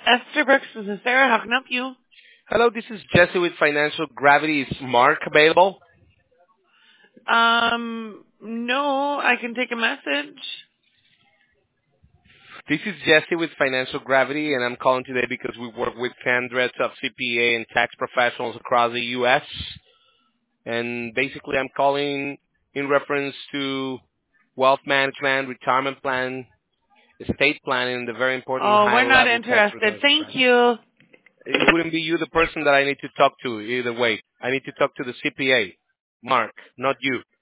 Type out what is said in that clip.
Esther Brooks, this is Sarah. How can I help you? Hello, this is Jesse with Financial Gravity. Is Mark available? No, I can take a message. This is Jesse with Financial Gravity, and I'm calling today because we work with hundreds of CPA and tax professionals across the U.S. And basically, I'm calling in reference to wealth management, retirement plan, estate planning, and the very important Oh, we're not high-level tax interested. return Thank strategy. you. It wouldn't be you the person that I need to talk to either way. I need to talk to the CPA, Mark, not you.